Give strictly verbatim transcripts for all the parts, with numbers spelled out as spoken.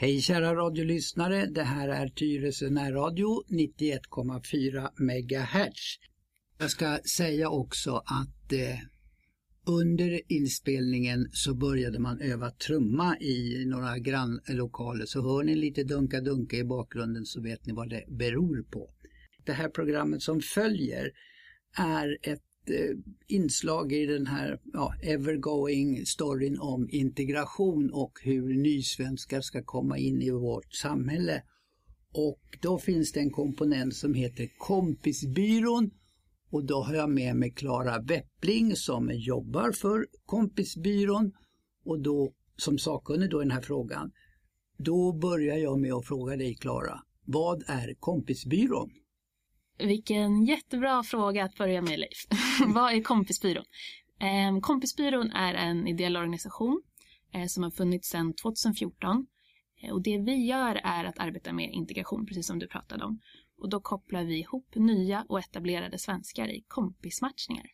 Hej kära radiolyssnare, det här är Tyresö närradio nittioett komma fyra megahertz. Jag ska säga också att eh, under inspelningen så började man öva trumma i några grannlokaler. Så hör ni lite dunka-dunka i bakgrunden så vet ni vad det beror på. Det här programmet som följer är ett eh, inslag i den här ja, evergoing storyn om integration och hur nysvenskar ska komma in i vårt samhälle. Och då finns det en komponent som heter Kompisbyrån. Och då har jag med mig Klara Weppling som jobbar för Kompisbyrån och då som sakkunnig då i den här frågan. Då börjar jag med att fråga dig, Klara, vad är Kompisbyrån? Vilken jättebra fråga att börja med, Leif. Vad är Kompisbyrån? Eh, Kompisbyrån är en ideell organisation eh, som har funnits sedan tjugohundrafjorton. Eh, och det vi gör är att arbeta med integration, precis som du pratade om. Och då kopplar vi ihop nya och etablerade svenskar i kompismatchningar.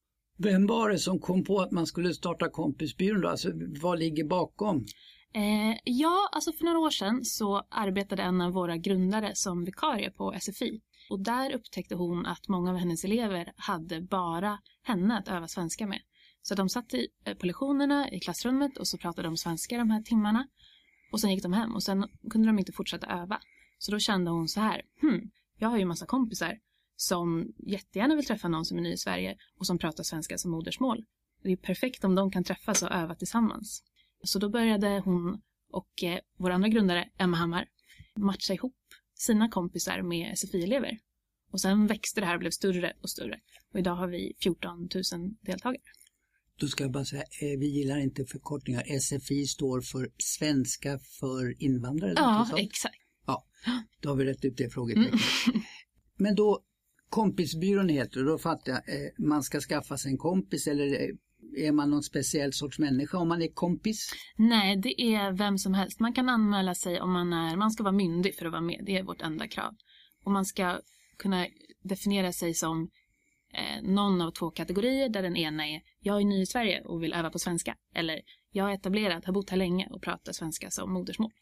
Vem var det som kom på att man skulle starta Kompisbyrån då? Alltså, vad ligger bakom? Eh, ja, alltså för några år sedan så arbetade en av våra grundare som vikarie på S F I. Och där upptäckte hon att många av hennes elever hade bara henne att öva svenska med. Så de satt i, på lektionerna i klassrummet och så pratade de svenska de här timmarna. Och sen gick de hem och sen kunde de inte fortsätta öva. Så då kände hon så här, hmm, jag har ju en massa kompisar som jättegärna vill träffa någon som är ny i Sverige och som pratar svenska som modersmål. Det är perfekt om de kan träffas och öva tillsammans. Så då började hon och eh, vår andra grundare, Emma Hammar, matcha ihop sina kompisar med S F I-elever. Och sen växte det här och blev större och större. Och idag har vi fjorton tusen deltagare. Då ska jag bara säga, eh, vi gillar inte förkortningar. S F I står för svenska för invandrare. Ja, exakt. Ja, då har vi rätt ut det frågetecknet. Mm. Men då, Kompisbyrån heter, då fattar jag, eh, man ska skaffa sig en kompis eller är man någon speciell sorts människa om man är kompis? Nej, det är vem som helst. Man kan anmäla sig om man är, man ska vara myndig för att vara med. Det är vårt enda krav. Och man ska kunna definiera sig som eh, någon av två kategorier där den ena är, jag är ny i Sverige och vill öva på svenska. Eller jag är etablerad, har bott här länge och pratar svenska som modersmål.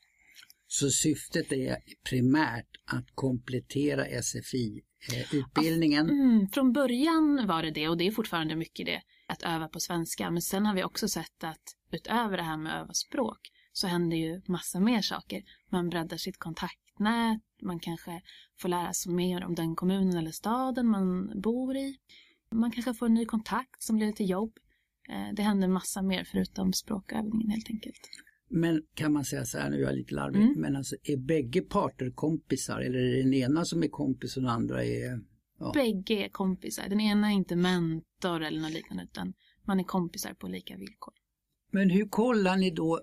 Så syftet är primärt att komplettera S F I-utbildningen? Ja, mm, från början var det det och det är fortfarande mycket det, att öva på svenska. Men sen har vi också sett att utöver det här med att öva språk så händer ju massa mer saker. Man breddar sitt kontaktnät, man kanske får lära sig mer om den kommunen eller staden man bor i. Man kanske får en ny kontakt som leder till jobb. Det händer massa mer förutom språkövningen helt enkelt. Men kan man säga så här, nu är jag lite larvig, mm. men alltså är bägge parter kompisar eller är det den ena som är kompis och den andra är... Ja. Bägge är kompisar. Den ena är inte mentor eller något liknande utan man är kompisar på lika villkor. Men hur kollar ni då,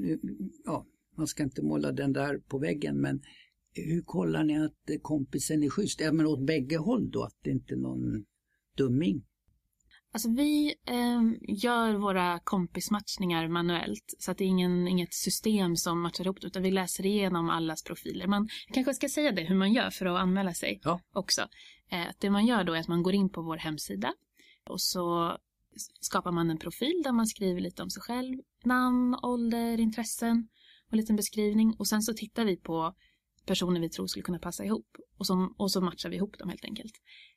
ja, man ska inte måla den där på väggen, men hur kollar ni att kompisen är schysst? Ja, men åt bägge håll då, att det inte är någon dumming? Alltså vi eh, gör våra kompismatchningar manuellt så att det är ingen, inget system som matchar ihop utan vi läser igenom allas profiler. Man kanske ska säga det hur man gör för att anmäla sig ja. också. Eh, det man gör då är att man går in på vår hemsida och så skapar man en profil där man skriver lite om sig själv, namn, ålder, intressen och en liten beskrivning och sen så tittar vi på personer vi tror skulle kunna passa ihop och, som, och så matchar vi ihop dem helt enkelt.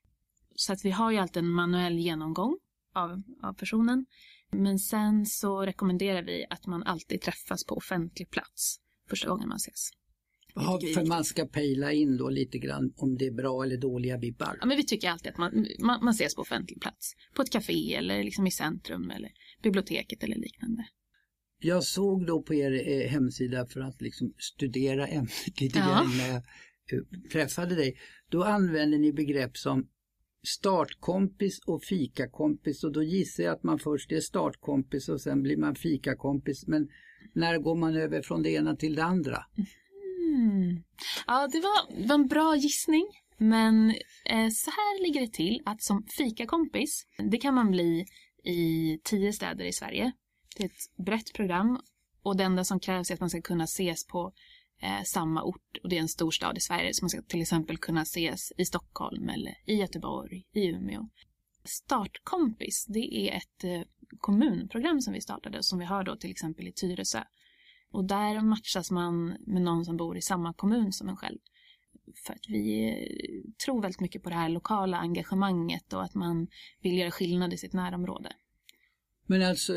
Så att vi har ju alltid en manuell genomgång av, av personen. Men sen så rekommenderar vi att man alltid träffas på offentlig plats första gången man ses. Ja, för man ska pejla in då lite grann om det är bra eller dåliga bibbar. Ja, men vi tycker alltid att man, man, man ses på offentlig plats. På ett café eller liksom i centrum eller biblioteket eller liknande. Jag såg då på er eh, hemsida för att liksom studera ämnet lite ja. grann när jag eh, träffade dig. Då använder ni begrepp som startkompis och fikakompis och då gissar jag att man först är startkompis och sen blir man fikakompis. Men när går man över från det ena till det andra? Mm. Ja, det var, det var en bra gissning. Men eh, så här ligger det till att som fikakompis, det kan man bli i tio städer i Sverige. Det är ett brett program och det enda som krävs är att man ska kunna ses på Eh, samma ort och det är en stor stad i Sverige så man ska till exempel kunna ses i Stockholm eller i Göteborg, i Umeå. Startkompis, det är ett eh, kommunprogram som vi startade som vi har då till exempel i Tyresö. Och där matchas man med någon som bor i samma kommun som en själv. För att vi tror väldigt mycket på det här lokala engagemanget och att man vill göra skillnad i sitt närområde. Men alltså,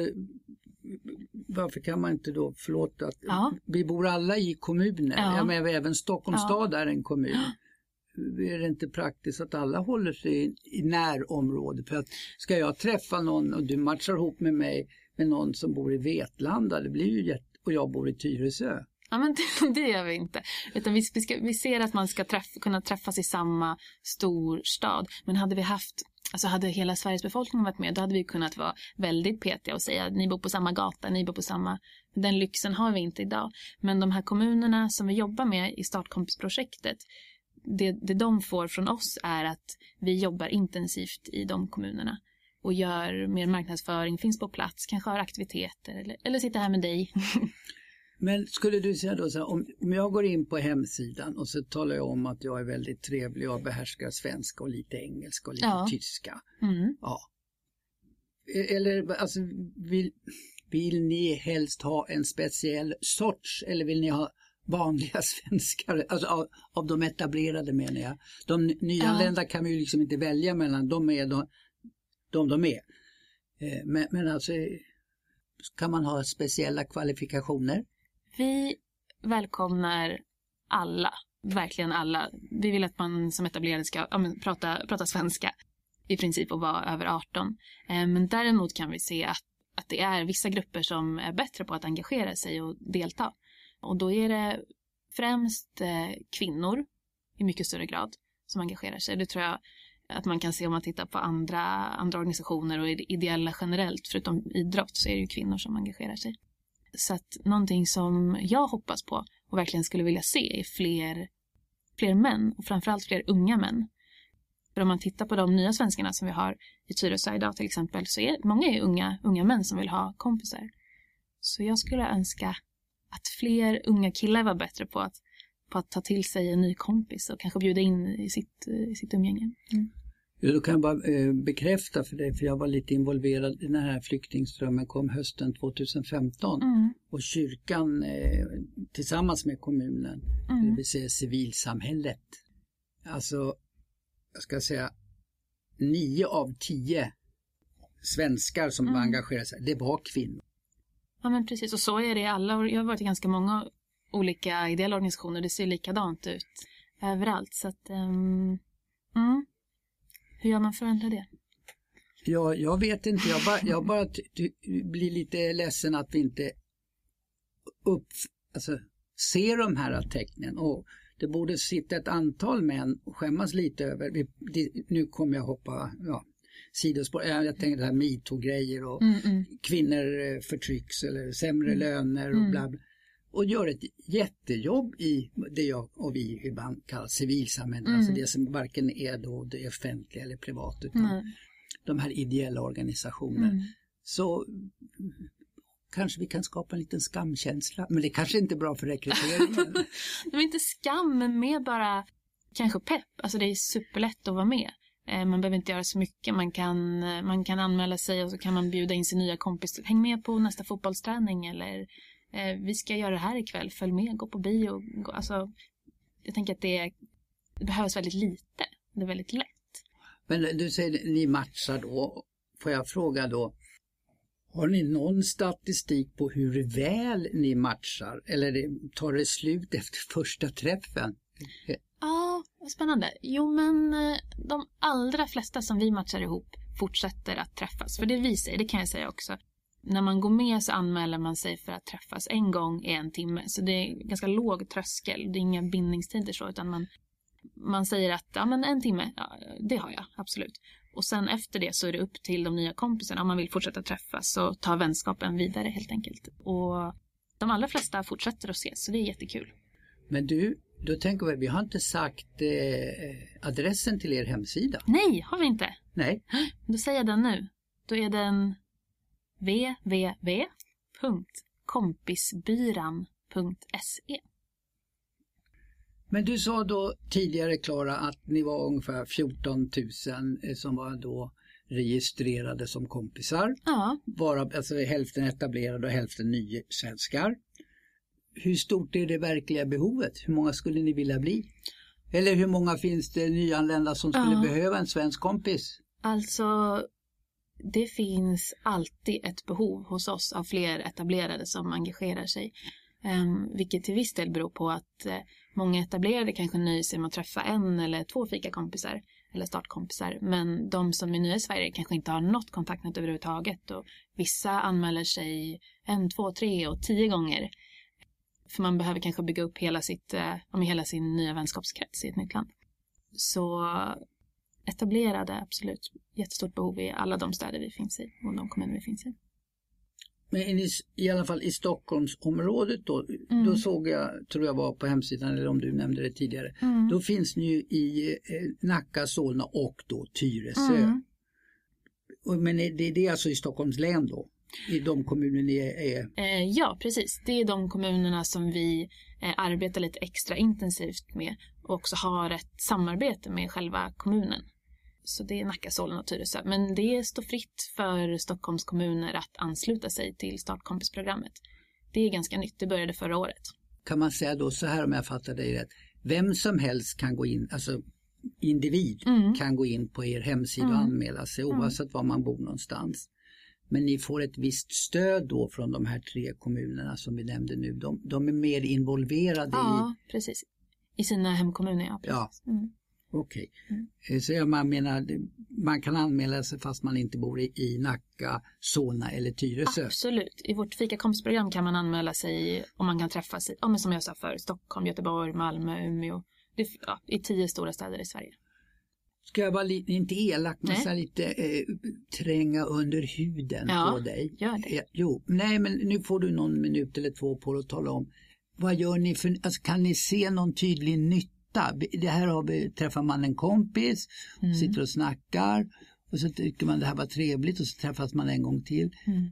varför kan man inte då, förlåt att Ja. vi bor alla i kommuner, Ja. ja, men även Stockholms Ja. stad är en kommun. Är det inte praktiskt att alla håller sig i, i närområdet? För att ska jag träffa någon och du matchar ihop med mig med någon som bor i Vetlanda, det blir ju jätte, och jag bor i Tyresö. Ja, men det, det gör vi inte. Utan vi, vi, ska, vi ser att man ska träff, kunna träffas i samma storstad. Men hade vi haft, alltså hade hela Sveriges befolkning varit med, då hade vi kunnat vara väldigt petiga och säga att ni bor på samma gata, ni bor på samma... Den lyxen har vi inte idag. Men de här kommunerna som vi jobbar med i startkompisprojektet, det, det de får från oss är att vi jobbar intensivt i de kommunerna. Och gör mer marknadsföring, finns på plats, kanske har aktiviteter eller, eller sitter här med dig. Men skulle du säga då så här, om, om jag går in på hemsidan och så talar jag om att jag är väldigt trevlig och behärskar svenska och lite engelska och lite Ja. tyska. Mm. Ja. Eller alltså, vill, vill ni helst ha en speciell sorts eller vill ni ha vanliga svenskar? Alltså av, av de etablerade menar jag. De nyanlända ja. Kan vi ju liksom inte välja mellan, de är de de, de är. Men, men alltså, kan man ha speciella kvalifikationer? Vi välkomnar alla, verkligen alla. Vi vill att man som etablerad ska ja, men, prata, prata svenska i princip och vara över arton. Eh, men däremot kan vi se att, att det är vissa grupper som är bättre på att engagera sig och delta. Och då är det främst eh, kvinnor i mycket större grad som engagerar sig. Det tror jag att man kan se om man tittar på andra, andra organisationer och ideella generellt. Förutom idrott så är det ju kvinnor som engagerar sig. Så att någonting som jag hoppas på och verkligen skulle vilja se är fler, fler män och framförallt fler unga män. För om man tittar på de nya svenskarna som vi har i Tyresö idag till exempel så är många är unga, unga män som vill ha kompisar. Så jag skulle önska att fler unga killar var bättre på att, på att ta till sig en ny kompis och kanske bjuda in i sitt, i sitt umgänge. Mm. Ja, då kan jag bara eh, bekräfta för det, för jag var lite involverad i den här flyktingströmmen kom hösten tjugohundrafemton Mm. och kyrkan eh, tillsammans med kommunen, Mm. det vill säga civilsamhället. Alltså, jag ska säga nio av tio svenskar som Mm. engagerade sig, det var kvinnor. Ja men precis, och så är det i alla, jag har varit i ganska många olika ideella organisationer, det ser likadant ut överallt. Så att, um, mm. hur gör man för att ändra det? Ja, jag vet inte, jag bara, jag bara t- t- blir lite ledsen att vi inte upp, alltså, ser de här tecknen. Och det borde sitta ett antal män och skämmas lite över, vi, det, nu kommer jag hoppa, ja, sidospår, jag, jag tänker det här MeToo-grejer och Mm, mm. kvinnor förtrycks eller sämre Mm. löner och Mm. bla bla. Och gör ett jättejobb i det jag och vi ibland kallar civilsamhället, Mm. alltså det som varken är då det offentliga eller privat utan Mm. de här ideella organisationerna. Mm. Så kanske vi kan skapa en liten skamkänsla, men det kanske inte är bra för rekryteringen. Det var inte skam, men mer bara kanske pepp. Alltså det är superlätt att vara med. Eh, Man behöver inte göra så mycket. Man kan, man kan anmäla sig och så kan man bjuda in sin nya kompis. Häng med på nästa fotbollsträning eller eh, vi ska göra det här ikväll. Följ med, gå på bio. Gå, alltså, jag tänker att det, det behövs väldigt lite. Det är väldigt lätt. Men du säger ni matchar då. Får jag fråga då, har ni någon statistik på hur väl ni matchar? Eller det, tar det slut efter första träffen? Ja, vad spännande. Jo, men eh, de allra flesta som vi matchar ihop fortsätter att träffas. För det visar, det kan jag säga också. När man går med så anmäler man sig för att träffas en gång i en timme. Så det är ganska låg tröskel. Det är inga bindningstider så, utan man, man säger att ja, men en timme, ja, det har jag, absolut. Och sen efter det så är det upp till de nya kompisarna om man vill fortsätta träffas och ta vänskapen vidare helt enkelt. Och de allra flesta fortsätter att ses, så det är jättekul. Men du, då tänker vi, vi har inte sagt eh, adressen till er hemsida. Nej, har vi inte. Nej. Då säger jag den nu. Då är den w w w punkt kompisbyran punkt se. Men du sa då tidigare, Klara, att ni var ungefär fjorton tusen som var då registrerade som kompisar. Ja. Bara, alltså hälften etablerade och hälften nysvenskar. hur stort är det verkliga behovet? Hur många skulle ni vilja bli? Eller hur många finns det nyanlända som skulle ja. behöva en svensk kompis? Alltså, det finns alltid ett behov hos oss av fler etablerade som engagerar sig. Um, vilket till viss del beror på att uh, många etablerade kanske nöjer sig med att träffa en eller två fikakompisar eller startkompisar. Men de som är nya i Sverige kanske inte har något kontaktnät överhuvudtaget. Och vissa anmäler sig en, två, tre och tio gånger. För man behöver kanske bygga upp hela, sitt, uh, hela sin nya vänskapskrets i ett nytt land. Så etablerade, absolut, jättestort behov i alla de städer vi finns i och de kommuner vi finns i. Men i, i alla fall i Stockholmsområdet då, mm. då såg jag, tror jag var på hemsidan eller om du nämnde det tidigare, mm. då finns ni ju i eh, Nacka, Solna och då Tyresö. Mm. Och, men är det, det är alltså i Stockholms län då? I de kommuner ni är? Eh, ja, precis. Det är de kommunerna som vi eh, arbetar lite extra intensivt med och också har ett samarbete med själva kommunen. Så det är Nacka, Solna och Tyresö. Men det står fritt för Stockholms kommuner att ansluta sig till startkompisprogrammet. Det är ganska nytt, det började förra året. Kan man säga då så här om jag fattar dig rätt. Vem som helst kan gå in, alltså individ mm. kan gå in på er hemsida mm. och anmäla sig oavsett mm. var man bor någonstans. Men ni får ett visst stöd då från de här tre kommunerna som vi nämnde nu. De, de är mer involverade ja, i... precis. I sina hemkommuner, ja. Precis. Ja. Mm. Okej, okay. mm. så jag menar, man kan anmäla sig fast man inte bor i, i Nacka, Solna eller Tyresö. Absolut, i vårt fikakompisprogram kan man anmäla sig om man kan träffas i, ja, men som jag sa för Stockholm, Göteborg, Malmö, Umeå, det, ja, i tio stora städer i Sverige. Ska jag vara lite, inte elak, men så lite eh, tränga under huden ja, på dig? Gör det. Eh, jo, nej men nu får du någon minut eller två på att tala om, vad gör ni för, alltså, kan ni se någon tydlig nytta? Det här har vi, träffar man en kompis, mm. sitter och snackar och så tycker man det här var trevligt och så träffas man en gång till. Mm.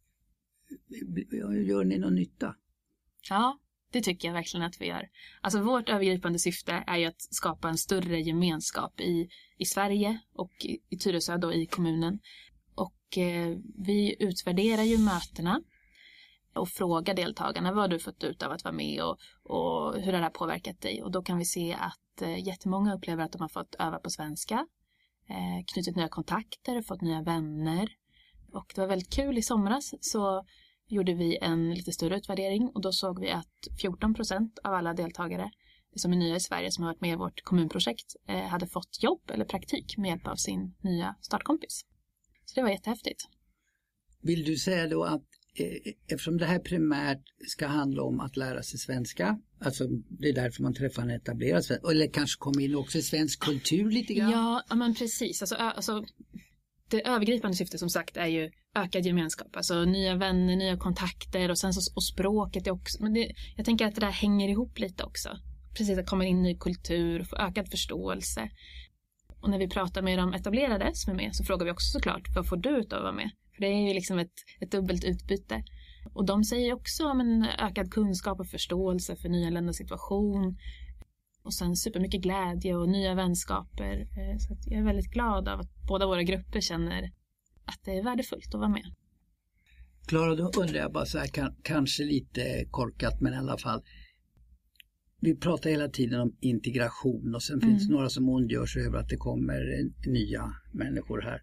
Gör ni någon nytta? Ja, det tycker jag verkligen att vi gör. Alltså vårt övergripande syfte är ju att skapa en större gemenskap i, i Sverige och i, i Tyresö då i kommunen. Och eh, vi utvärderar ju mötena och fråga deltagarna vad du fått ut av att vara med och, och hur det har påverkat dig. Och då kan vi se att eh, jättemånga upplever att de har fått öva på svenska, eh, knutit nya kontakter, fått nya vänner. Och det var väldigt kul i somras så gjorde vi en lite större utvärdering och då såg vi att fjorton procent av alla deltagare som är nya i Sverige som har varit med i vårt kommunprojekt eh, hade fått jobb eller praktik med hjälp av sin nya startkompis. Så det var jättehäftigt. Vill du säga då att eftersom det här primärt ska handla om att lära sig svenska, alltså det är därför man träffar en etablerad svensk, eller kanske kommer in också i svensk kultur lite grann? Ja, men precis. Alltså, alltså, det övergripande syftet som sagt är ju ökad gemenskap, alltså nya vänner, nya kontakter och sen så och språket är också, men det, jag tänker att det där hänger ihop lite också. Precis, att komma in i ny kultur, få ökad förståelse. Och när vi pratar med de etablerade som är med så frågar vi också såklart, vad får du ut av att vara med? För det är ju liksom ett, ett dubbelt utbyte. Och de säger också om en ökad kunskap och förståelse för nyanlända situation. Och sen supermycket glädje och nya vänskaper. Så att jag är väldigt glad av att båda våra grupper känner att det är värdefullt att vara med. Klara, då undrar jag bara så här, kan, kanske lite korkat men i alla fall. Vi pratar hela tiden om integration och sen mm. finns några som ondgör sig över att det kommer nya människor här.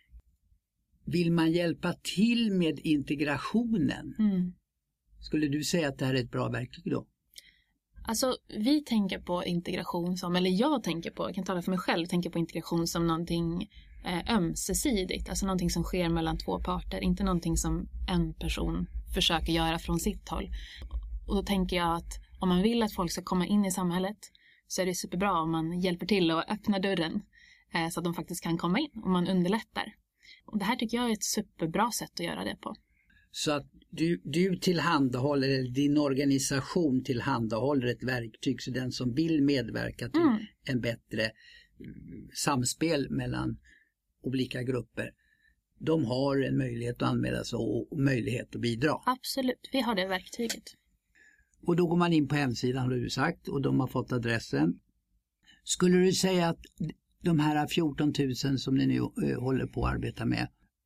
Vill man hjälpa till med integrationen? Mm. Skulle du säga att det här är ett bra verktyg då? Alltså vi tänker på integration som, eller jag tänker på, jag kan tala för mig själv, tänker på integration som någonting eh, ömsesidigt. Alltså någonting som sker mellan två parter, inte någonting som en person försöker göra från sitt håll. Och då tänker jag att om man vill att folk ska komma in i samhället så är det superbra om man hjälper till att öppna dörren eh, så att de faktiskt kan komma in och man underlättar. Och det här tycker jag är ett superbra sätt att göra det på. Så att du, du tillhandahåller, eller din organisation tillhandahåller ett verktyg så den som vill medverka till mm. en bättre samspel mellan olika grupper, de har en möjlighet att anmäla sig och möjlighet att bidra. Absolut, vi har det verktyget. Och då går man in på hemsidan har du sagt och de har fått adressen. Skulle du säga att de här fjorton tusen som ni nu uh, håller på att arbeta med,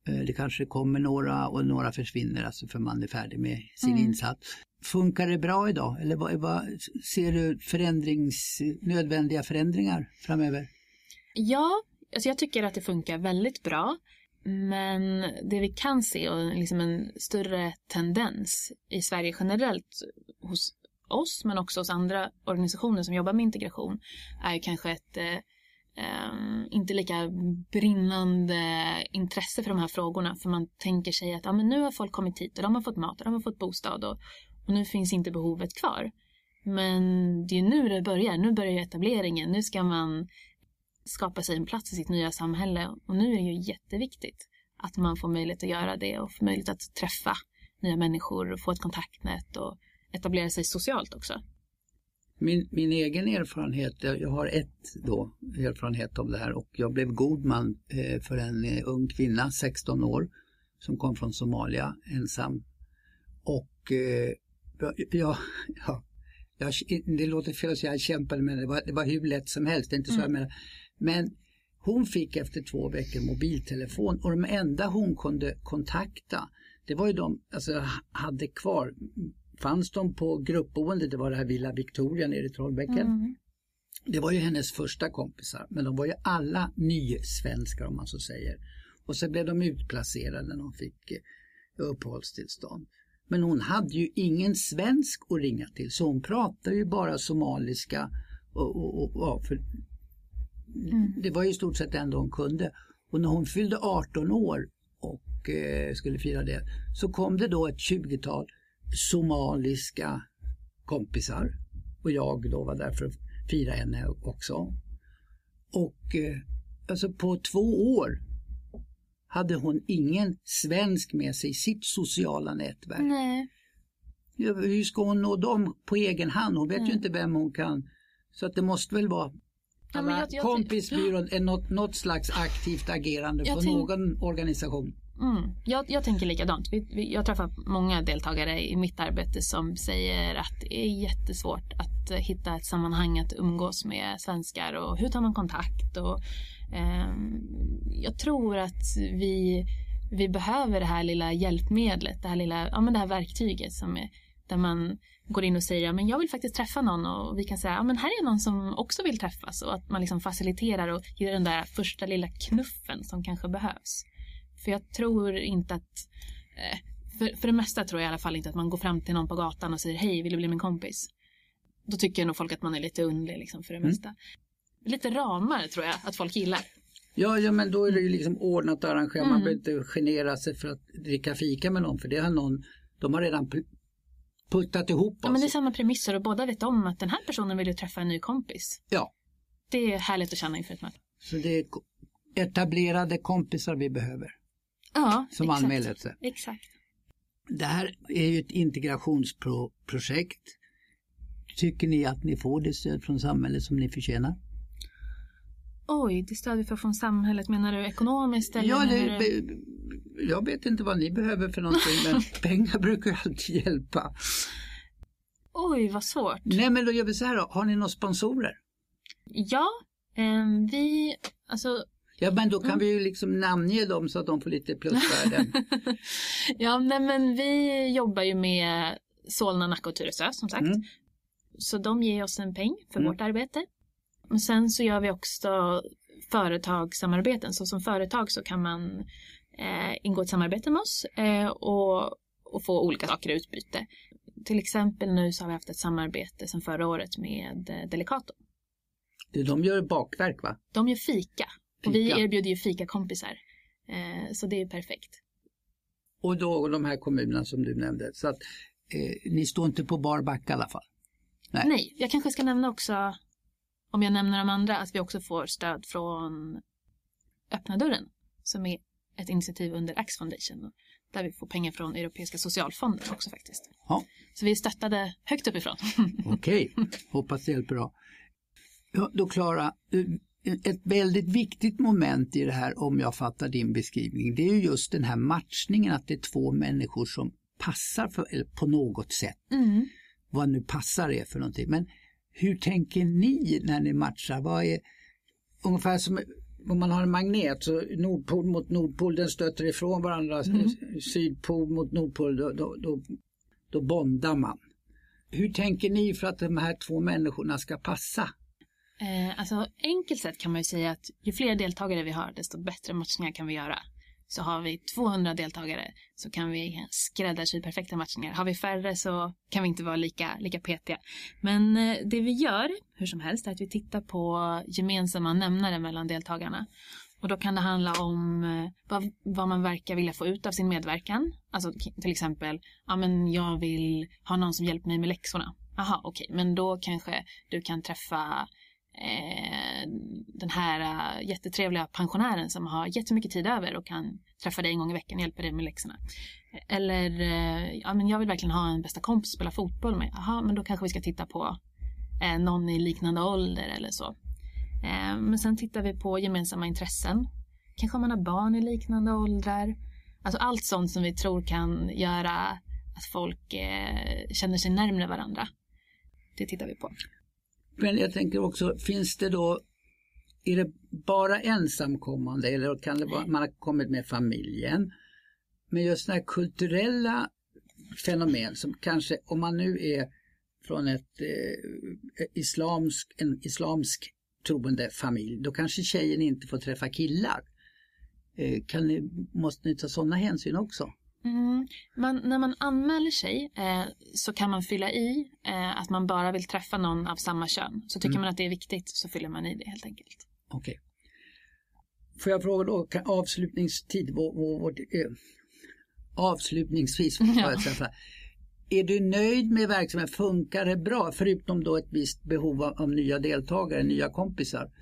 Det kanske kommer några och några försvinner alltså för man är färdig med sin Mm. insats. Funkar det bra idag? Eller vad, vad, ser du förändrings, nödvändiga förändringar framöver? Ja, alltså jag tycker att det funkar väldigt bra. Men det vi kan se och liksom en större tendens i Sverige generellt hos oss men också hos andra organisationer som jobbar med integration är ju kanske ett eh, Um, inte lika brinnande intresse för de här frågorna, för man tänker sig att ja, men nu har folk kommit hit och de har fått mat och de har fått bostad och, och nu finns inte behovet kvar. Men det är nu det börjar, nu börjar etableringen, nu ska man skapa sig en plats i sitt nya samhälle och nu är det ju jätteviktigt att man får möjlighet att göra det och får möjlighet att träffa nya människor och få ett kontaktnät och etablera sig socialt också. Min, min egen erfarenhet, jag har ett då erfarenhet av det här och jag blev god man eh, för en eh, ung kvinna, sexton år, som kom från Somalia ensam. Och eh, ja, ja, jag, det låter fel att säga jag kämpade med det, det var, det var hur lätt som helst, det är inte så mm. jag menar. Men hon fick efter två veckor mobiltelefon och de enda hon kunde kontakta, det var ju de, alltså hade kvar. Fanns de på gruppboende, det var det här Villa Victoria nere i Trollbäcken. Mm. Det var ju hennes första kompisar, men de var ju alla nysvenskar om man så säger. Och så blev de utplacerade när de fick eh, uppehållstillstånd. Men hon hade ju ingen svensk att ringa till, så hon pratade ju bara somaliska. Och, och, och, och, för mm. Det var ju i stort sett det enda hon kunde. Och när hon fyllde arton år och eh, skulle fira det, så kom det då ett tjugotal somaliska kompisar och jag då var där för att fira henne också. Och eh, alltså på två år hade hon ingen svensk med sig i sitt sociala nätverk. Nej. Ja, hur ska hon nå dem på egen hand? Hon vet Nej. ju inte vem hon kan. Så att det måste väl vara ja, men jag, jag, kompisbyrån är något, något slags aktivt agerande på tänk... någon organisation. Mm. Jag, jag tänker likadant. Vi, vi, jag träffar många deltagare i mitt arbete som säger att det är jättesvårt att hitta ett sammanhang att umgås med svenskar och hur tar man kontakt. Och, eh, jag tror att vi, vi behöver det här lilla hjälpmedlet, det här, lilla, ja, men det här verktyget som är, där man går in och säger ja, men jag vill faktiskt träffa någon och vi kan säga ja, men här är någon som också vill träffas och att man liksom faciliterar och ger den där första lilla knuffen som kanske behövs. För jag tror inte att, för, för det mesta tror jag i alla fall inte att man går fram till någon på gatan och säger hej, vill du bli min kompis? Då tycker nog folk att man är lite underlig liksom för det mesta. Mm. Lite ramar tror jag att folk gillar. Ja, ja, men då är det ju liksom ordnat och arrangerat. Mm. Man behöver inte genera sig för att dricka fika med någon, för det har någon, de har redan puttat ihop oss. Ja, men det är samma premisser och båda vet om att den här personen vill ju träffa en ny kompis. Ja. Det är härligt att känna inför ett möte. Så det är etablerade kompisar vi behöver. Ja, som exakt. Anmäler sig. Exakt. Det här är ju ett integrationsprojekt. Tycker ni att ni får det stöd från samhället som ni förtjänar? Oj, det stöd vi får från samhället, menar du ekonomiskt? Eller ja, det, du... jag vet inte vad ni behöver för någonting, men pengar brukar alltid hjälpa. Oj, vad svårt. Nej, men då gör vi så här då. Har ni några sponsorer? Ja, eh, vi... Alltså... Ja, men då kan mm. vi ju liksom namnge dem så att de får lite plusvärden. Ja, nej, men vi jobbar ju med Solna, Nacka och Tyresö som sagt. Mm. Så de ger oss en peng för mm. vårt arbete. Och sen så gör vi också företagssamarbeten. Så som företag så kan man eh, ingå ett samarbete med oss eh, och, och få olika saker i utbyte. Till exempel nu så har vi haft ett samarbete sedan förra året med eh, Delicato. De gör bakverk, va? De gör fika. Och vi erbjuder ju fika-kompisar. Eh, så det är perfekt. Och då de här kommunerna som du nämnde. Så att eh, ni står inte på bar back i alla fall. Nej. Nej, jag kanske ska nämna också, om jag nämner de andra, att vi också får stöd från Öppna dörren. Som är ett initiativ under Axe Foundation. Där vi får pengar från Europeiska socialfonden också faktiskt. Ja. Så vi är stöttade högt uppifrån. Okej, hoppas det hjälper bra. Ja, då Klara, ett väldigt viktigt moment i det här, om jag fattar din beskrivning, det är ju just den här matchningen, att det är två människor som passar för, eller på något sätt. Mm. Vad nu passar är för någonting. Men hur tänker ni när ni matchar? Vad är ungefär som om man har en magnet så nordpol mot nordpol, den stöter ifrån varandra, mm. sydpol mot nordpol, då, då, då, då bondar man. Hur tänker ni för att de här två människorna ska passa? Eh, alltså enkelt sett kan man ju säga att ju fler deltagare vi har, desto bättre matchningar kan vi göra. Så har vi tvåhundra deltagare så kan vi skräddarsy perfekta matchningar. Har vi färre så kan vi inte vara lika, lika petiga. Men eh, det vi gör, hur som helst, är att vi tittar på gemensamma nämnare mellan deltagarna. Och då kan det handla om eh, vad, vad man verkar vilja få ut av sin medverkan. Alltså till exempel, ja men jag vill ha någon som hjälper mig med läxorna. Aha, okej, okay. Men då kanske du kan träffa Eh, den här uh, jättetrevliga pensionären som har jättemycket tid över och kan träffa dig en gång i veckan och hjälpa dig med läxorna. Eller eh, ja, men jag vill verkligen ha en bästa kompis spela fotboll med. Aha, men då kanske vi ska titta på eh, någon i liknande ålder eller så. Eh, men sen tittar vi på gemensamma intressen. Kanske man har barn i liknande åldrar. Alltså allt sånt som vi tror kan göra att folk eh, känner sig närmare varandra. Det tittar vi på. Men jag tänker också, finns det då, är det bara ensamkommande eller kan det vara, man har kommit med familjen? Men just sådana här kulturella fenomen som kanske, om man nu är från ett eh, islamsk, en islamsk troende familj, då kanske tjejen inte får träffa killar. Eh, kan ni, måste ni ta sådana hänsyn också? Mm. Man, när man anmäler sig eh, så kan man fylla i eh, att man bara vill träffa någon av samma kön. Så tycker mm. man att det är viktigt så fyller man i det helt enkelt. Okej. Okay. Får jag fråga då, kan avslutningstid, vår, vår, vår, eh, avslutningsvis, ja. Är du nöjd med verksamheten? Funkar det bra? Förutom då ett visst behov av, av nya deltagare, nya kompisar?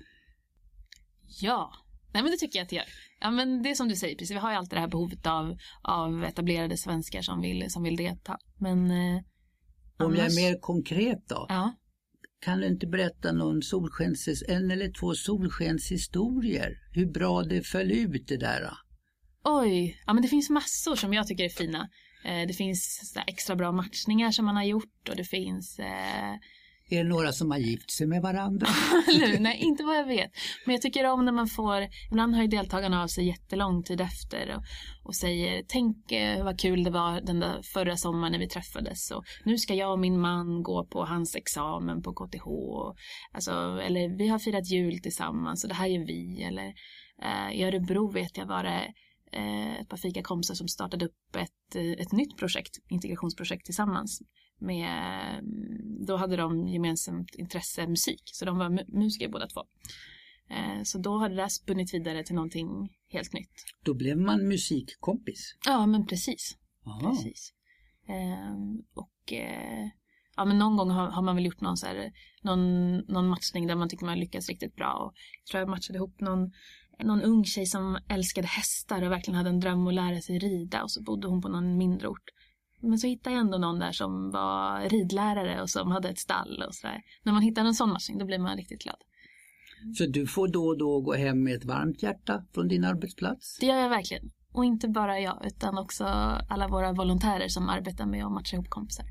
Ja, nej men det tycker jag att det gör. Ja, men det är som du säger, precis. Vi har ju alltid det här behovet av, av etablerade svenskar som vill, som vill delta. Men, eh, om annars... jag är mer konkret då? Ja. Kan du inte berätta någon solskens, en eller två solskenshistorier? Hur bra det föll ut det där då? Oj, ja men det finns massor som jag tycker är fina. Eh, det finns så extra bra matchningar som man har gjort och det finns... Eh... Är det några som har gift sig med varandra? Nej, inte vad jag vet. Men jag tycker om när man får... Ibland har ju deltagarna av sig jättelång tid efter och, och säger, tänk eh, vad kul det var den där förra sommaren när vi träffades. Och nu ska jag och min man gå på hans examen på K T H. Och, alltså, eller vi har firat jul tillsammans och det här är vi. Eller eh, i Örebro vet jag var det eh, ett par fikakompisar som startade upp ett, ett nytt projekt, integrationsprojekt tillsammans. Med, då hade de gemensamt intresse musik. Så de var mu- musiker båda två. Eh, så då hade det där spunnit vidare till någonting helt nytt. Då blev man musikkompis? Ja, men precis. Aha. precis. Eh, och eh, ja, men någon gång har, har man väl gjort någon, så här, någon, någon matchning där man tycker man lyckas riktigt bra. Och jag tror jag matchade ihop någon, någon ung tjej som älskade hästar och verkligen hade en dröm att lära sig rida. Och så bodde hon på någon mindre ort. Men så hittade jag ändå någon där som var ridlärare och som hade ett stall och sådär. När man hittar en sån matchning då blir man riktigt glad. Så du får då och då gå hem med ett varmt hjärta från din arbetsplats? Det gör jag verkligen. Och inte bara jag utan också alla våra volontärer som arbetar med att matcha ihop kompisar.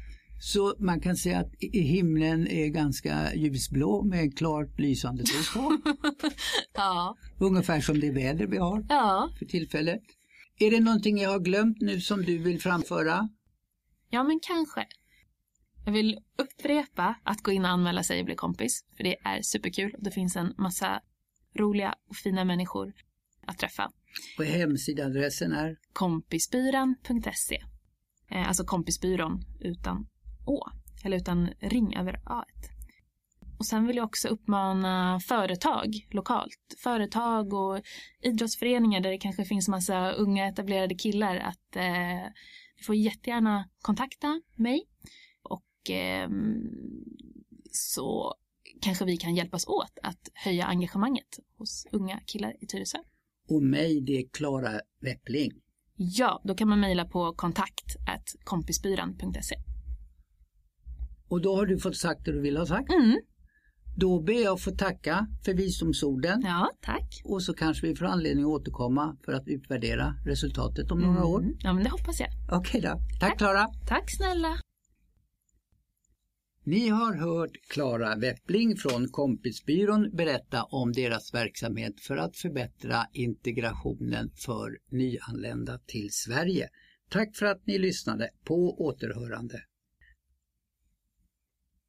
Så man kan säga att himlen är ganska ljusblå med klart lysande solstrån? Ja. Ungefär som det väder vi har ja. för tillfället. Är det någonting jag har glömt nu som du vill framföra? Ja, men kanske. Jag vill upprepa att gå in och anmäla sig och bli kompis. För det är superkul. Det finns en massa roliga och fina människor att träffa. Och hemsidadressen är? kompisbyran punkt se. Alltså kompisbyrån utan å. Eller utan ring över a. Och sen vill jag också uppmana företag lokalt. Företag och idrottsföreningar där det kanske finns massa unga etablerade killar. Att eh, du får jättegärna kontakta mig. Och eh, så kanske vi kan hjälpas åt att höja engagemanget hos unga killar i Tyresö. Och mig, det är Klara Weppling. Ja, då kan man mejla på kontakt at kompisbyran punkt se. Och då har du fått sagt det du vill ha sagt. Mm. Då ber jag få tacka för visdomsorden. Ja, tack. Och så kanske vi får anledning att återkomma för att utvärdera resultatet om några mm. år. Ja, men det hoppas jag. Okej då. Tack Klara. Tack snälla. Ni har hört Klara Weppling från Kompisbyrån berätta om deras verksamhet för att förbättra integrationen för nyanlända till Sverige. Tack för att ni lyssnade. På återhörande.